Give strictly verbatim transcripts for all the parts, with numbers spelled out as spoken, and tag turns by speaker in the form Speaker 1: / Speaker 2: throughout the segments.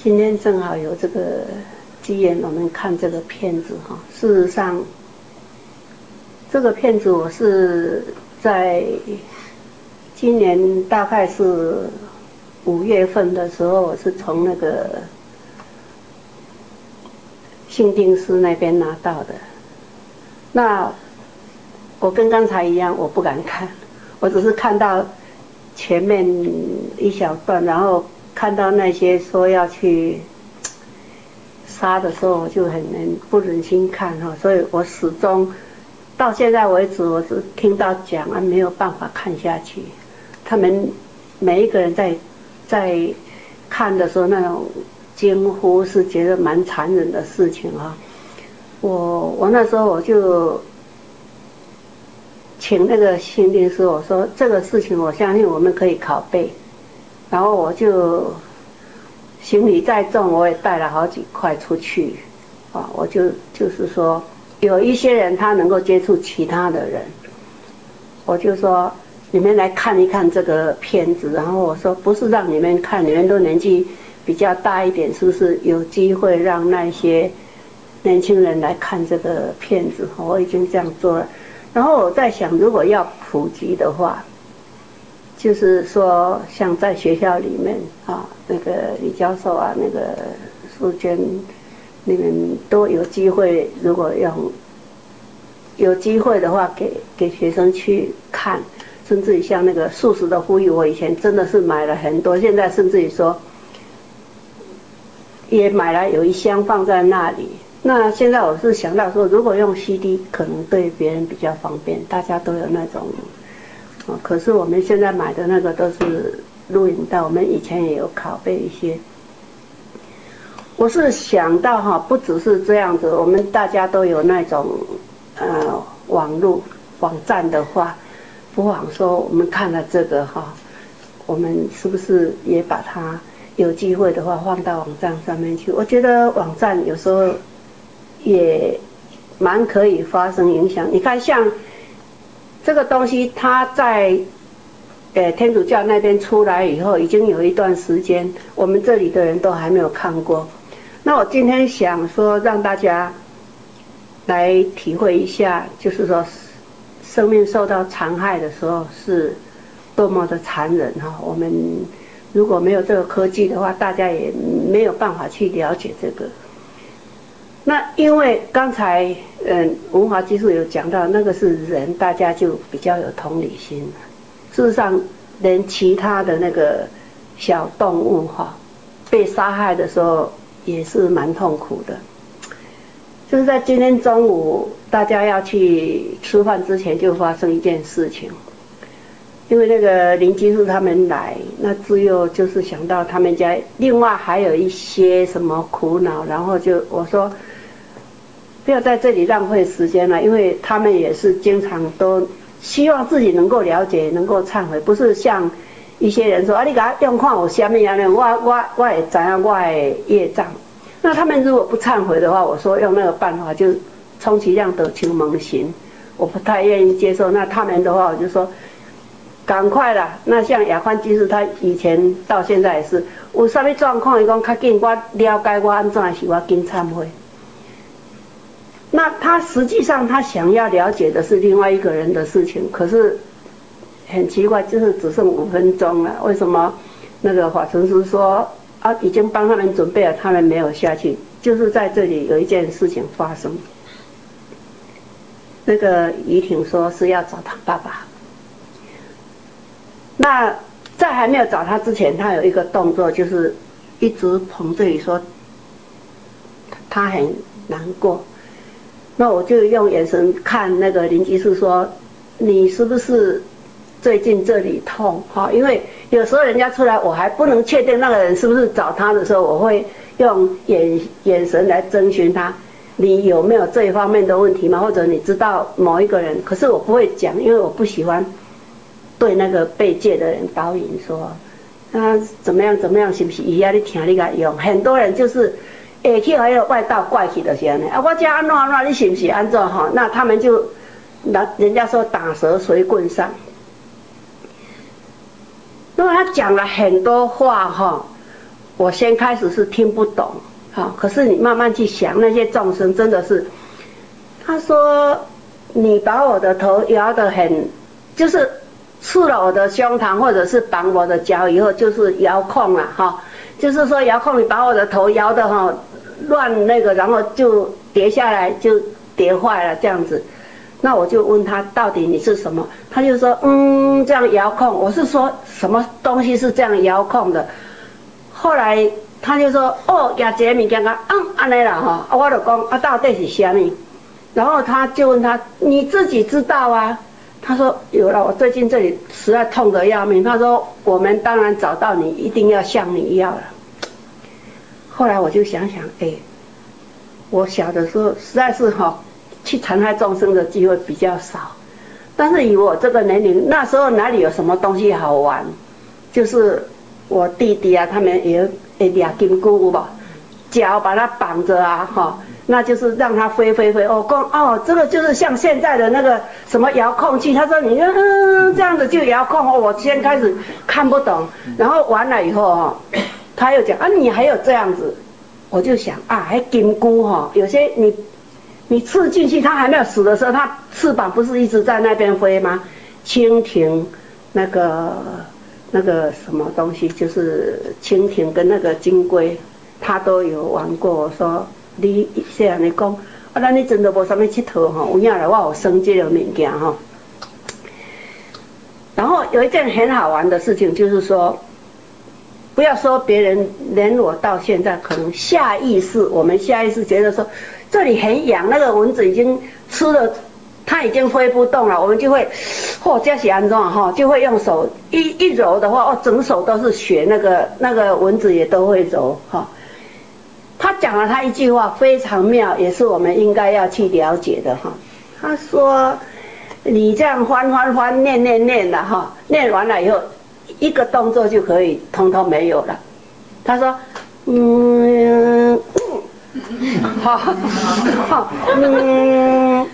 Speaker 1: 今天正好有这个机缘，我们看这个片子哈。事实上，这个片子我是在今年大概是五月份的时候，我是从那个信定司那边拿到的。那我跟刚才一样，我不敢看，我只是看到前面一小段，然后看到那些说要去杀的时候，我就很很不忍心看哈，所以我始终到现在为止，我是听到讲啊，没有办法看下去。他们每一个人在在看的时候，那种惊呼是觉得蛮残忍的事情啊。我我那时候我就请那个心定师，我说这个事情我相信我们可以拷贝，然后我就行李再重，我也带了好几块出去啊，我就就是说有一些人他能够接触其他的人，我就说你们来看一看这个片子，然后我说不是让你们看，你们都年纪比较大一点，是不是有机会让那些年轻人来看这个片子？我已经这样做了。然后我在想，如果要普及的话，就是说像在学校里面啊，那个李教授啊，那个淑娟，你们都有机会，如果用有机会的话，给给学生去看，甚至于像那个素食的呼吁，我以前真的是买了很多，现在甚至于说也买了有一箱放在那里。那现在我是想到说，如果用 C D 可能对别人比较方便，大家都有那种，哦，可是我们现在买的那个都是录影带，我们以前也有拷贝一些。我是想到哈，不只是这样子，我们大家都有那种呃网络网站的话，不妨说我们看了这个哈，我们是不是也把它有机会的话放到网站上面去？我觉得网站有时候也蛮可以发生影响。你看，像这个东西，它在呃天主教那边出来以后，已经有一段时间，我们这里的人都还没有看过。那我今天想说，让大家来体会一下，就是说生命受到残害的时候是多么的残忍哈。我们如果没有这个科技的话，大家也没有办法去了解这个。那因为刚才嗯文华技术有讲到，那个是人，大家就比较有同理心。事实上，连其他的那个小动物哈，被杀害的时候也是蛮痛苦的。就是在今天中午，大家要去吃饭之前，就发生一件事情。因为那个林基树他们来，那只有就是想到他们家另外还有一些什么苦恼，然后就我说不要在这里浪费时间了，因为他们也是经常都希望自己能够了解，能够忏悔，不是像一些人说啊，你给他用看我下面样呢，我我我也知道我的业障。那他们如果不忏悔的话，我说用那个办法就充其量得求蒙行，我不太愿意接受。那他们的话，我就说赶快啦。那像亚宽居士，他以前到现在也是有什么状况，伊讲较紧，我了解我安怎是我紧忏悔。那他实际上他想要了解的是另外一个人的事情，可是很奇怪，就是只剩五分钟了。为什么那个法存师说啊，已经帮他们准备了，他们没有下去？就是在这里有一件事情发生。那个怡婷说是要找他爸爸。那在还没有找他之前，他有一个动作，就是一直捧这里说他很难过。那我就用眼神看那个林居士说，你是不是最近这里痛？哈，因为有时候人家出来，我还不能确定那个人是不是找他的时候，我会用眼眼神来征询他，你有没有这一方面的问题吗？或者你知道某一个人？可是我不会讲，因为我不喜欢对那个被借的人导引说，啊怎么样怎么样，是不是伊啊？你听你甲用，很多人就是。下去还有外道怪气就是安尼啊！我这安怎安怎，你是不是安怎哈？那他们就，人人家说打蛇随棍上。那么他讲了很多话哈， 我先开始是听不懂，好，可是你慢慢去想，那些众生真的是，他说你把我的头摇得很，就是刺了我的胸膛，或者是绑我的脚以后，就是遥控了哈，就是说遥控你把我的头摇得哈乱那个，然后就跌下来就跌坏了这样子。那我就问他到底你是什么，他就说嗯这样遥控，我是说什么东西是这样遥控的。后来他就说哦，亚杰物件啊，嗯，安尼啦哈，啊我就讲啊到底是啥物？然后他就问他你自己知道啊？他说有了，我最近这里实在痛得要命。他说我们当然找到你，一定要向你要了。后来我就想想，哎，我小的时候实在是哈、哦，去残害众生的机会比较少，但是以我这个年龄，那时候哪里有什么东西好玩？就是我弟弟啊，他们也会抓金箍有无？脚把它绑着啊，哈，那就是让它飞飞飞。哦，讲哦，这个就是像现在的那个什么遥控器。他说你嗯这样子就遥控。哦，我先开始看不懂，然后完了以后哈，他又讲啊，你还有这样子，我就想啊，还金箍哈，有些你你刺进去，它还没有死的时候，它翅膀不是一直在那边飞吗？蜻蜓那个。那个什么东西，就是蜻蜓跟那个金龟，他都有玩过。我说你这样你讲，啊，咱你真的无什么佚佗哈，有影来我有生这个物件哈。然后有一件很好玩的事情，就是说，不要说别人，连我到现在可能下意识，我们下意识觉得说这里很痒，那个蚊子已经吃了。它已经飞不动了，我们就会，嚯、哦，这是安怎哈？就会用手一一揉的话，哦，整手都是血，那个那个蚊子也都会揉哈、哦。他讲了他一句话非常妙，也是我们应该要去了解的哈、哦。他说：“你这样翻翻翻，念念念了哈，念完了以后，一个动作就可以通通没有了。”他说：“嗯。”好，好，嗯，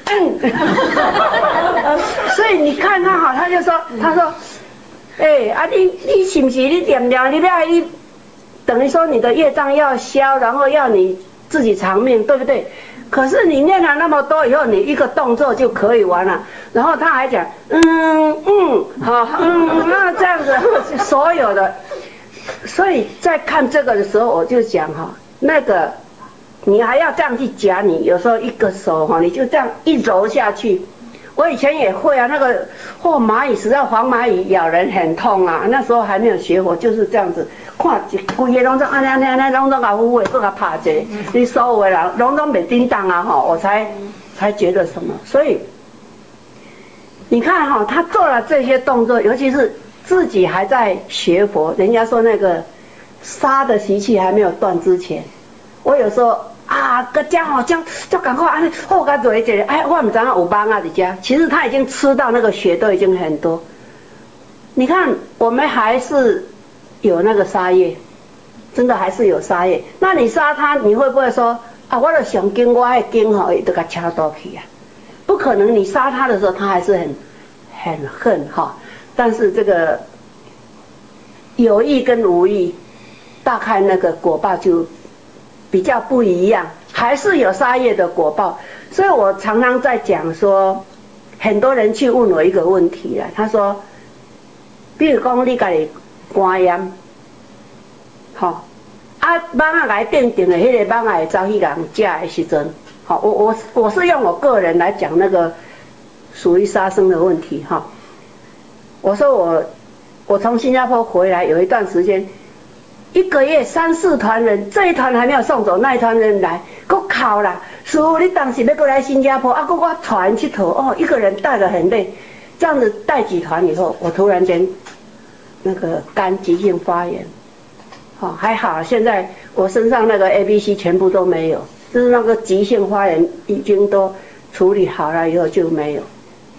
Speaker 1: 所以你看他哈，他就说，他说，哎、欸，啊你你是不是你念了，你要你等于说你的业障要消，然后要你自己长命，对不对？可是你念了那么多以后，你一个动作就可以完了。然后他还讲，嗯嗯，好，嗯，那这样子所有的，所以在看这个的时候，我就讲哈，那个。你还要这样去夹你，有时候一个手哈，你就这样一揉下去。我以前也会啊，那个或、哦、蚂蚁实在黄蚂蚁咬人很痛啊，那时候还没有学佛，就是这样子，看一规个拢总安尼安尼安尼，拢总甲呼的，都甲拍一个，你所有的人拢总袂叮当啊哈，我才才觉得什么。所以你看哈，他做了这些动作，尤其是自己还在学佛，人家说那个杀的习气还没有断之前。我有时候啊，个家伙这样就赶快安好甲做一个，哎，我唔知影有蚊啊伫遮，其实他已经吃到那个血都已经很多。你看，我们还是有那个杀业，真的还是有杀业。那你杀他，你会不会说啊，我的上经我的经吼，都甲掐倒去啊？不可能，你杀他的时候，他还是很很恨哈。但是这个有意跟无意，大概那个果报就。比较不一样，还是有杀业的果报，所以我常常在讲说，很多人去问我一个问题了，他说，比如讲你家己肝炎，吼，啊，蚊仔来定定的，迄个蚊仔会走去人食的时阵，好，我我我是用我个人来讲那个属于杀生的问题哈。我说我我从新加坡回来有一段时间。一个月三四团人，这一团还没有送走，那一团人来，搁考啦。师父，你当时要过来新加坡，啊，搁我带去佗，哦，一个人带得很累。这样子带几团以后，我突然间那个肝急性发炎，哦，还好，现在我身上那个 A B C 全部都没有，就是那个急性发炎已经都处理好了以后就没有。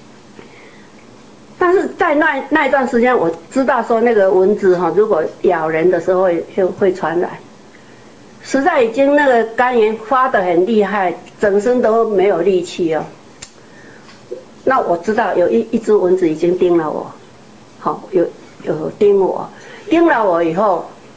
Speaker 1: 但是在那那一段时间，我知道说那个蚊子哈，如果咬人的时候会会会传染，实在已经那个肝炎发得很厉害，整身都没有力气哦。那我知道有一一只蚊子已经叮了我，好有有叮我，叮了我以后，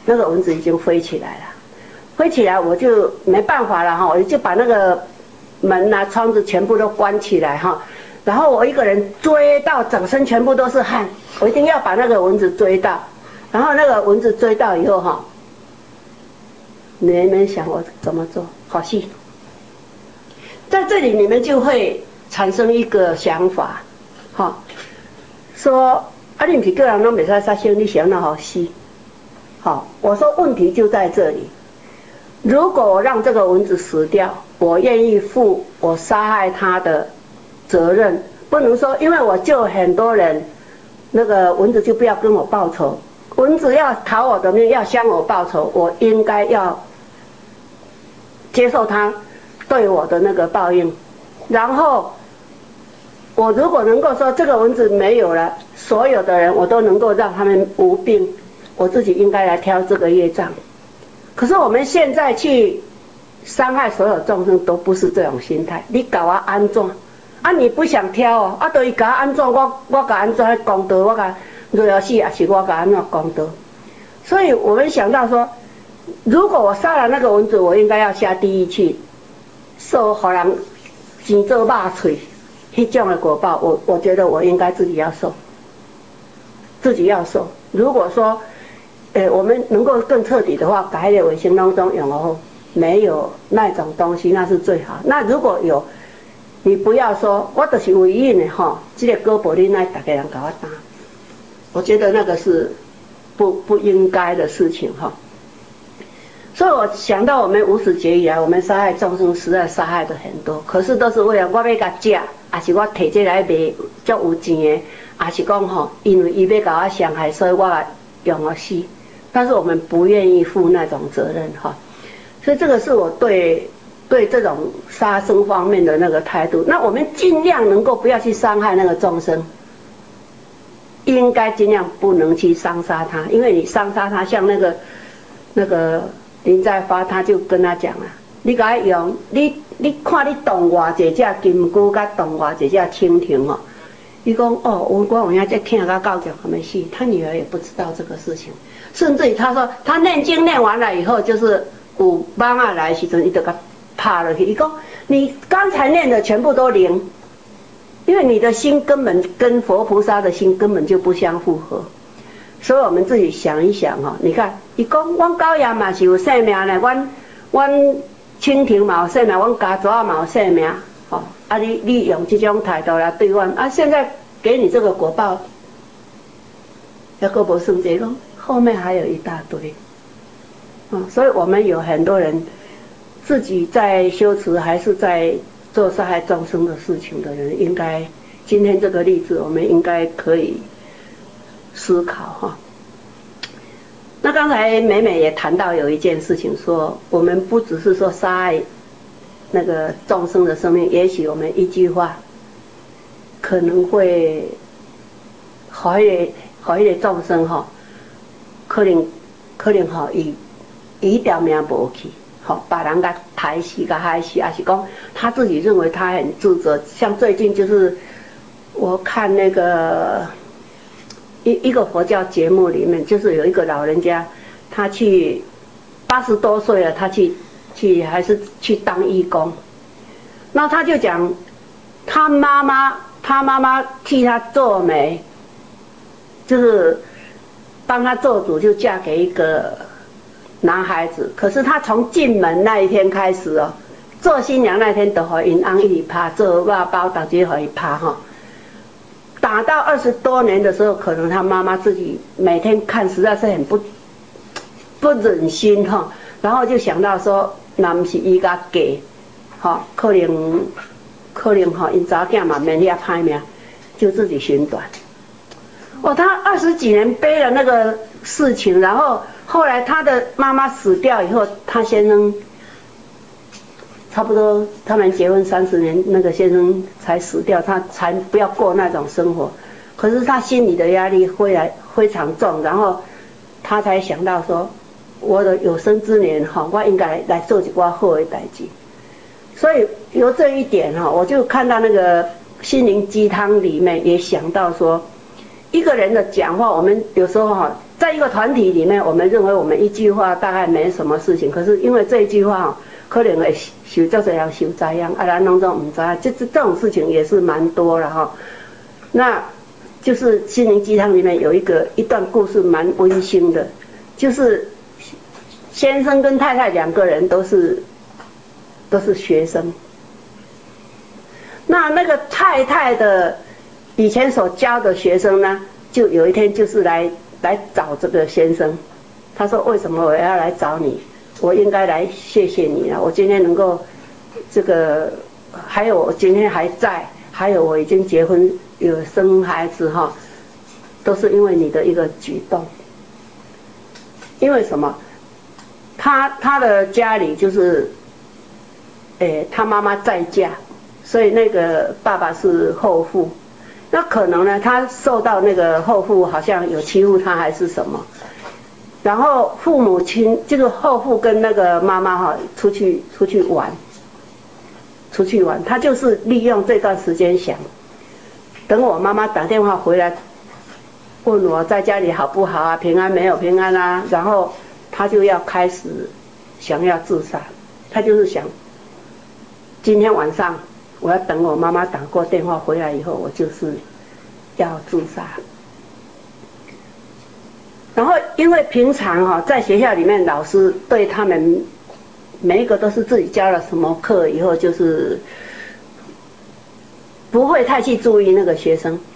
Speaker 1: 那个蚊子已经飞起来了，飞起来我就没办法了哈，我就把那个门啊窗子全部都关起来哈，然后我一个人追到整身全部都是汗，我一定要把那个蚊子追到，然后那个蚊子追到以后哈，你们想我怎么做？好戏，在这里你们就会产生一个想法，哈，说啊你不是个人拢袂使杀生，你想那好戏。好，我说问题就在这里。如果我让这个蚊子死掉，我愿意负我杀害它的责任，不能说因为我救很多人，那个蚊子就不要跟我报仇。蚊子要讨我的命，要向我报仇，我应该要接受它对我的那个报应。然后我如果能够说这个蚊子没有了，所有的人我都能够让他们无病。我自己应该来挑这个业障，可是我们现在去伤害所有众生都不是这种心态。你搞我安怎？啊，你不想挑哦，啊，等于搞安怎？我我搞安怎功德？我搞热要死，也是我搞安怎功德？所以我们想到说，如果我杀了那个蚊子，我应该要下地狱去受好人钱做肉嘴，那种的果报，我我觉得我应该自己要受，自己要受。如果说呃，我们能够更彻底的话，改的卫生当中用哦，没有那种东西，那是最好。那如果有，你不要说，我就是唯一的哈，这个胳膊你那大家人给我打，我觉得那个是不不应该的事情哈。所以我想到我们无始劫以来，我们杀害众生实在杀害的很多，可是都是为了我要甲食，还是我摕这来卖，足有钱的，还是讲吼，因为伊要甲我伤害，所以我用了死。但是我们不愿意负那种责任哈，所以这个是我对对这种杀生方面的那个态度。那我们尽量能够不要去伤害那个众生，应该尽量不能去伤杀他，因为你伤杀他，像那个那个林在发他就跟他讲了，你给他用，你你看你动偌济只金龟，甲动偌济只蜻蜓哦。伊讲哦，我我有影这听个教教还没死，他女儿也不知道这个事情。甚至于他说，他念经念完了以后，就是有蚊仔来的时阵，伊就甲拍落去。伊讲，你刚才念的全部都灵，因为你的心根本跟佛菩萨的心根本就不相符合。所以我们自己想一想哈，你看，伊讲，阮狗也嘛是有生命呢，阮阮蜻蜓嘛有生命，阮家蛇嘛有生命，吼，啊你你用这种态度来对阮，啊现在给你这个果报，还个无算这讲。后面还有一大堆，嗯，所以我们有很多人自己在修持，还是在做杀害众生的事情的人，应该今天这个例子，我们应该可以思考哈。那刚才美美也谈到有一件事情，说我们不只是说杀害那个众生的生命，也许我们一句话可能会好一个好一个众生哈。可能可能吼，伊伊条命无去，吼，把人甲抬死、甲害死，还是讲他自己认为他很自责。像最近就是我看那个一一个佛教节目里面，就是有一个老人家，他去八十多岁了，他去去还是去当义工，那他就讲他妈妈，他妈妈替他做媒，就是。帮他做主，就嫁给一个男孩子。可是他从进门那一天开始哦，做新娘那天都和因翁一起拍，做肉包大家和伊拍哈。打到二十多年的时候，可能他妈妈自己每天看实在是很不不忍心哈，然后就想到说，那不是伊甲嫁，哈，可能可能哈，因查囝嘛免遐歹命，就自己寻短。哦，他二十几年背了那个事情，然后后来他的妈妈死掉以后，他先生差不多他们结婚三十年，那个先生才死掉，他才不要过那种生活。可是他心里的压力非常非常重，然后他才想到说，我的有生之年哈，我应该来做一寡好的代志。所以由这一点哈，我就看到那个心灵鸡汤里面也想到说。一个人的讲话，我们有时候哈在一个团体里面，我们认为我们一句话大概没什么事情，可是因为这一句话哦，可能会受叫这样受灾殃，啊，咱拢总唔知，这这这种事情也是蛮多了哈。那就是心灵鸡汤里面有一个一段故事蛮温馨的，就是先生跟太太两个人都是都是学生，那那个太太的以前所教的学生呢，就有一天就是来来找这个先生，他说为什么我要来找你？我应该来谢谢你啊！我今天能够这个，还有我今天还在，还有我已经结婚有生孩子哈，都是因为你的一个举动。因为什么？他他的家里就是，诶，他妈妈再嫁，所以那个爸爸是后父。那可能呢，他受到那个后父好像有欺负他还是什么，然后父母亲就是后父跟那个妈妈哈出去出去玩，出去玩，他就是利用这段时间想，等我妈妈打电话回来，问我在家里好不好啊，平安没有平安啊，然后他就要开始想要自杀，他就是想，今天晚上我要等我妈妈打过电话回来以后，我就是要自杀。然后因为平常哈在学校里面，老师对他们每一个都是自己教了什么课以后，就是不会太去注意那个学生。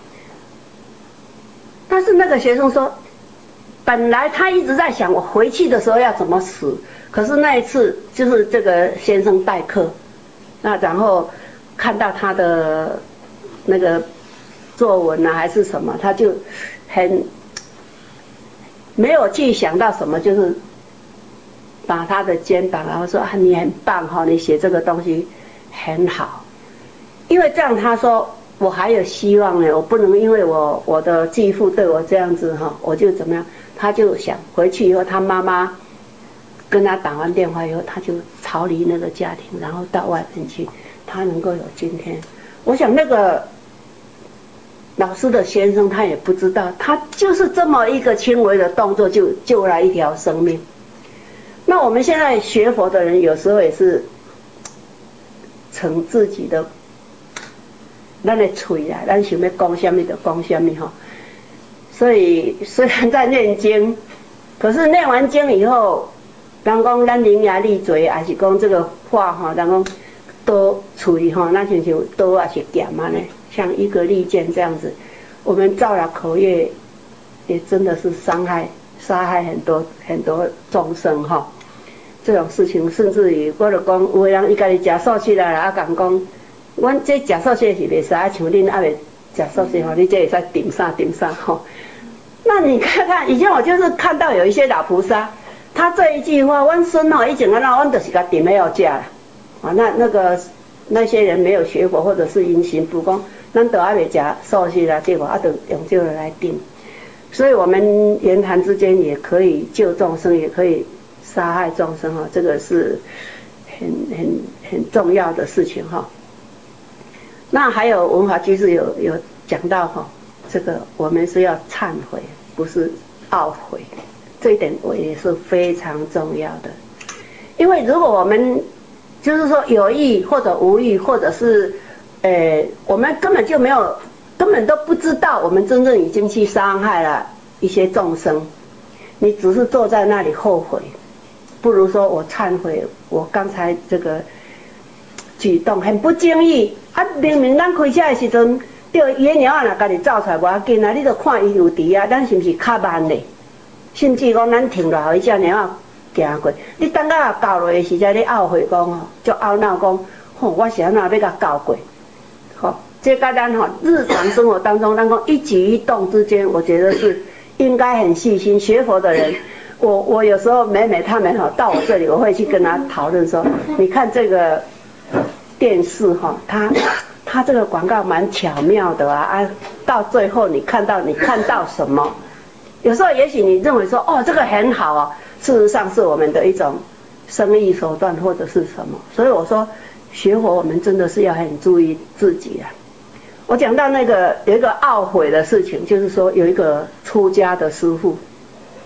Speaker 1: 但是那个学生说，本来他一直在想我回去的时候要怎么死，可是那一次就是这个先生代课，那然后看到他的那个作文啊还是什么，他就很没有去想到什么，就是打他的肩膀，然后说啊你很棒哈，你写这个东西很好，因为这样他说我还有希望呢，我不能因为我我的继父对我这样子哈，我就怎么样，他就想回去以后，他妈妈跟他打完电话以后，他就逃离那个家庭，然后到外面去，他能够有今天。我想那个老师的先生他也不知道，他就是这么一个轻微的动作就救了一条生命。那我们现在学佛的人有时候也是逞自己的咱的嘴啊，咱想要讲什么就讲什么哈。所以虽然在念经，可是念完经以后，人讲咱伶牙俐嘴，还是讲这个话哈，人讲刀嘴哈，那像像刀还是剑嘛呢，像一个利剑这样子，我们造了口业，也真的是伤害杀害很多很多众生哈。这种事情，甚至于我就讲，有的人伊家己食素食啦，啊讲讲。阮这食素食是袂使，像恁还袂食素食吼，你这会使顶啥顶啥吼。那你看看，以前我就是看到有一些老菩萨，他这一句话，阮孙吼以前啊，那阮就是甲顶了要食啦。啊，那那个那些人没有学佛或者是因行不公，咱都还袂食素食啦，对吧？啊，就用这个来顶。所以我们言谈之间也可以救众生，也可以杀害众生哈，这个是很很很重要的事情哈。那还有文华居士有有讲到哈，这个我们是要忏悔，不是懊悔，这一点我也是非常重要的。因为如果我们就是说有意或者无意，或者是呃我们根本就没有，根本都不知道我们真正已经去伤害了一些众生，你只是坐在那里后悔，不如说我忏悔，我刚才这个举动很不经意。啊，明明咱开车的时阵，对伊的猫仔若家己走出来无要紧啊，你著看伊有伫啊，咱是毋是较慢咧？甚至讲咱停落来，伊只猫仔行过，你等到到落的时阵，你懊悔讲吼，就懊恼讲，吼，我是安怎要甲交过？吼，这甲咱吼日常生活当中，咱讲一举一动之间，我觉得是应该很细心。学佛的人，我我有时候每每他们吼到我这里，我会去跟他讨论说，你看这个。电视哈，它它这个广告蛮巧妙的啊啊，到最后你看到你看到什么？有时候也许你认为说哦这个很好啊，事实上是我们的一种生意手段或者是什么。所以我说学佛我们真的是要很注意自己啊。我讲到那个有一个懊悔的事情，就是说有一个出家的师父，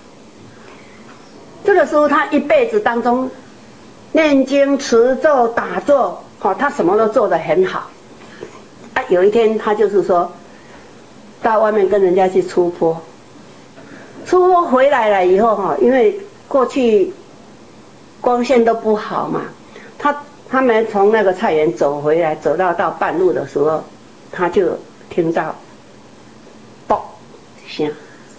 Speaker 1: 这个师傅他一辈子当中念经、持咒、打坐，哦，他什么都做得很好。啊，有一天他就是说，到外面跟人家去出坡，出坡回来了以后哈，因为过去光线都不好嘛，他他们从那个菜园走回来，走到到半路的时候，他就听到，啵一声，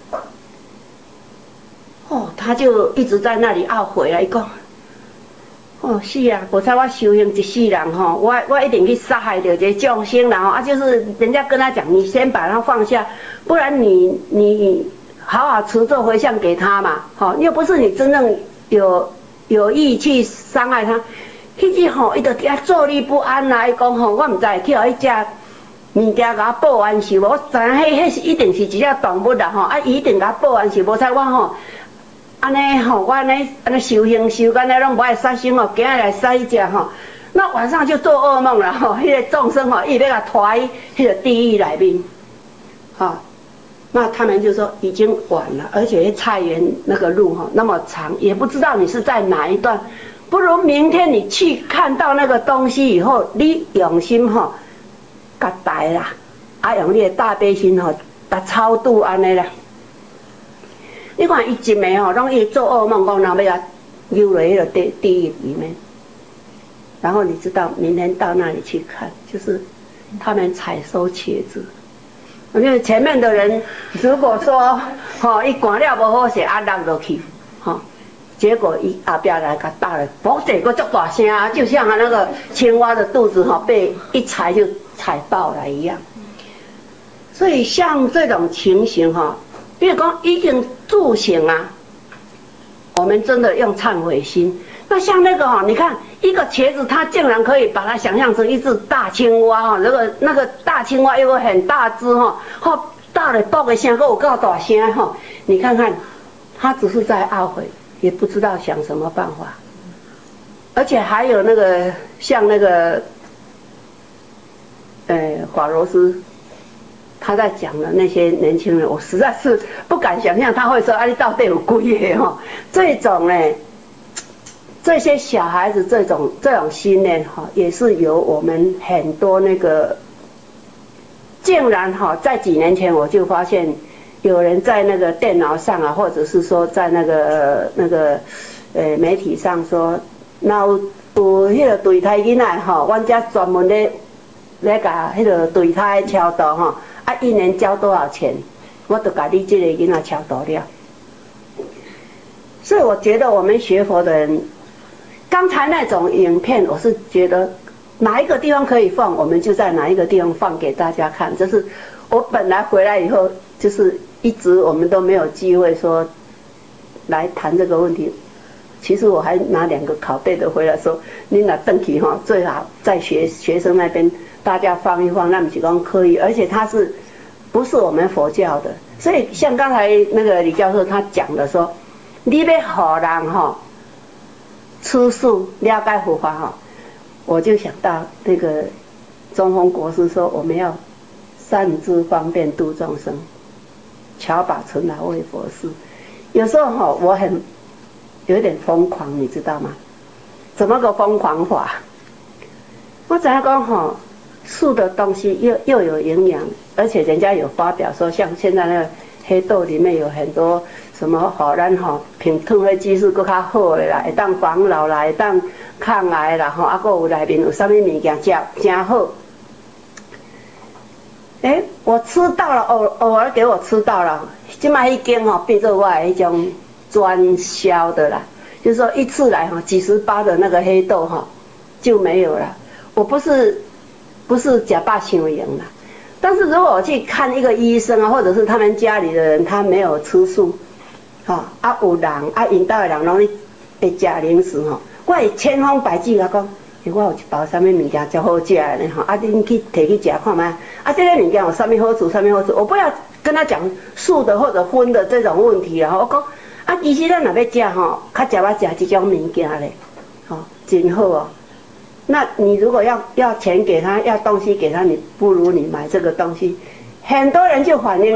Speaker 1: 哦，他就一直在那里懊悔啊，一讲。哦，是啊，无彩我修行一世人吼，我我一定去杀害掉这众生然后啊，就是人家跟他讲，你先把他放下，不然你你好好持咒回向给他嘛，吼，又不是你真正有有意去伤害他，迄只吼，伊就伫遐坐立不安啦，伊讲吼，我毋知去互伊食物件甲我报完是无，我知影迄迄是一定是一只动物啦吼，啊伊一定甲我报完是无彩我吼。安尼吼，我安尼安尼修行修安尼拢无爱杀生哦，今日来杀一只吼，那晚上就做噩梦了吼，迄个众生吼，伊要甲拖去迄个地狱内面，哈，那他们就说已经晚了，而且菜园那个路哈那么长，也不知道你是在哪一段，不如明天你去看到那个东西以后，你用心吼，甲带啦，啊用你的大悲心吼，甲超度安尼啦。你看伊一暝吼，拢伊做噩梦，讲若要啊溜落迄个地地狱里面。然后你知道，明天到那里去看，就是他们采收茄子。因为前面的人如果说吼，伊赶了无好势，啊落落去，吼，结果伊后壁来甲打了，嘣一个足大声啊，就像那个青蛙的肚子吼被一踩就踩爆了一样。所以像这种情形哈。比如讲已经住行啊，我们真的用忏悔心。那像那个哈、哦，你看一个茄子，它竟然可以把它想象成一只大青蛙哈、哦，那个那个大青蛙又有很大只哈，吼大了爆个声，个有够大声哈。你看看，他只是在懊悔，也不知道想什么办法。而且还有那个像那个，呃，华罗斯。他在讲的那些年轻人，我实在是不敢想象他会说：“啊，你到底有几个哈？”这种呢，这些小孩子这种这种心念哈，也是有我们很多那个，竟然哈，在几年前我就发现有人在那个电脑上啊，或者是说在那个那个呃媒体上说，那有有迄个堕胎囡仔哈，阮家专门咧咧甲迄个堕胎超度哈。啊，一年交多少钱？我都把你这个囡仔超度了。所以我觉得我们学佛的人，刚才那种影片，我是觉得哪一个地方可以放，我们就在哪一个地方放给大家看。就是我本来回来以后，就是一直我们都没有机会说来谈这个问题。其实我还拿两个拷贝的回来说，你拿邓启哈，最好在学学生那边大家放一放，那么几光可以，而且他是不是我们佛教的？所以像刚才那个李教授他讲的说，你要好人哈，吃素了解佛法哈，我就想到那个中峰国师说，我们要善知方便度众生，巧把存来为佛事。有时候哈，我很。有点疯狂，你知道吗？怎么个疯狂法？我怎样讲哈？素的东西又又有营养，而且人家有发表说，像现在那个黑豆里面有很多什么好咱吼品褪黑激素更较好的啦，会当防老啦，会当抗癌啦吼，啊，还有内面有啥物物件食真好。哎，我吃到了，偶偶尔给我吃到了，即摆已经吼变做我的迄种。专销的啦，就是说一次来哈几十包的那个黑豆哈就没有了。我不是不是假霸行为啦，但是如果我去看一个医生啊，或者是他们家里的人，他没有吃素，哈啊有人啊引导的人拢会食零食哈，我会千方百计甲讲，我有一包啥物物件较好食的哈，啊恁去摕去食看卖，啊这个物件有啥物好处，啥物好处，我不要跟他讲素的或者荤的这种问题啊，我讲。啊，其实咱若要食吼，较食要食这种物件咧，吼、哦，真好哦。那你如果要要钱给他，要东西给他，你不如你买这个东西。很多人就反映咧，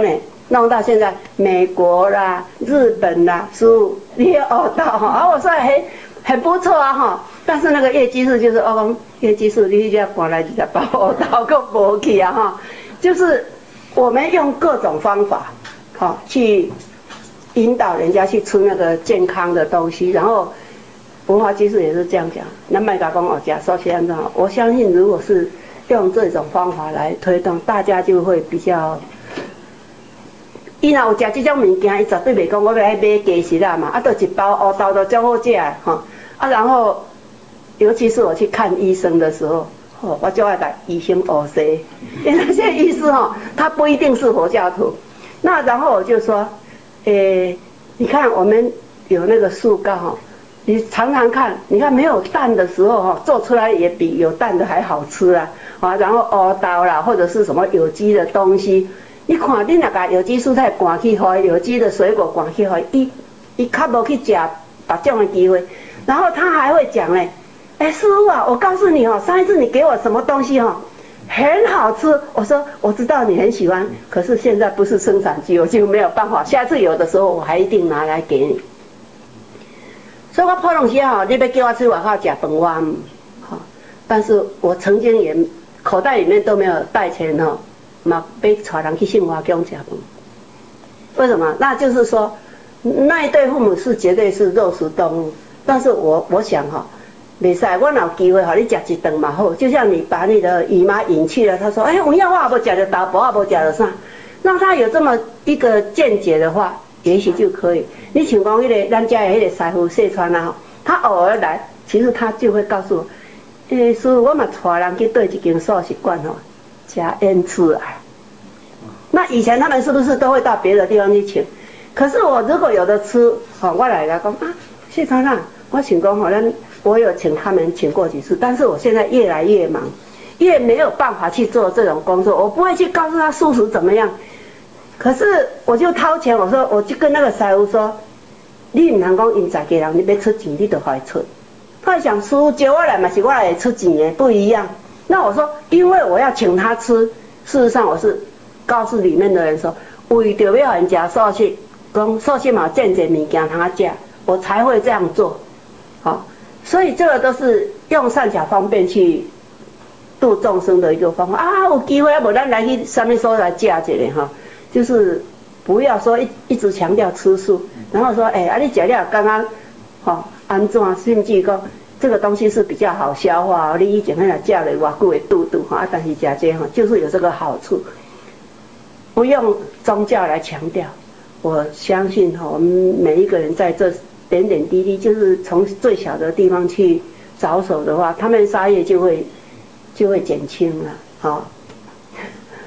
Speaker 1: 弄到现在美国啦、日本啦，师傅你也学到哈，啊我说很很不错啊哈，但是那个业绩数就是哦，业绩数你就要赶来就把我到个无去啊哈，就是我们用各种方法，好去引导人家去吃那个健康的东西，然后文化技术也是这样讲，那麦嘎公我家说起来这样，我相信如果是用这种方法来推动，大家就会比较。伊若有食即种物件，伊绝对袂讲我要来买鸡翅啦嘛，啊，都一包乌豆都足好食的吼，啊，然后尤其是我去看医生的时候，哦，我就爱甲医生学习，因为那些医师吼，他不一定是佛教徒，那然后我就说，诶，你看我们有那个树膏吼，你常常看，你看没有蛋的时候哈，做出来也比有蛋的还好吃啊，啊，然后乌豆啦，或者是什么有机的东西。你看，你若甲有机蔬菜赶去，互有机的水果赶去，互伊，伊较无去食别种的机会。然后他还会讲嘞，哎，师傅啊，我告诉你哦，上一次你给我什么东西哦，很好吃。我说我知道你很喜欢，可是现在不是生产季，我就没有办法。下次有的时候我还一定拿来给你。所以我普通时吼，你要叫我去外口食饭，我唔好。但是我曾经也口袋里面都没有带钱哦。嘛，被带人去杏花宫吃饭，为什么？那就是说，那一对父母是绝对是肉食动物。但是我我想哈、哦，袂使，我有机会哈，你吃一顿嘛好。就像你把你的姨妈引去了，她说，哎，有影我也无吃着大补，也无吃着啥，让他有这么一个见解的话，也许就可以。你像讲迄个咱家的迄个师傅四川啊，他偶尔来，其实他就会告诉我，诶，师傅，我嘛带人去对一间素食馆吼。加恩赐啊，那以前他们是不是都会到别的地方去请？可是我如果有的吃，哦，我来来讲啊，谢长长，我请功好像我有请他们请过几次，但是我现在越来越忙，越没有办法去做这种工作，我不会去告诉他素食怎么样。可是我就掏钱，我说我就跟那个师傅说，你唔通讲因在家人，你要出钱，你就快出。他想师傅叫我来嘛，是我来出钱的，不一样。那我说，因为我要请他吃，事实上我是告诉里面的人说，为着要人家素食，讲素食嘛，见见物件他吃，我才会这样做，好，所以这个都是用善巧方便去度众生的一个方法啊。有机会啊，无咱来去上面说来吃一下哈，就是不要说一一直强调吃素，然后说，哎、欸，啊你吃了刚刚，吼安怎，甚至讲。这个东西是比较好消化，你以前那食了偌久的肚肚哈，但是食这哈就是有这个好处，不用宗教来强调。我相信哈，我们每一个人在这点点滴滴，就是从最小的地方去着手的话，他们杀业就会就会减轻了，好，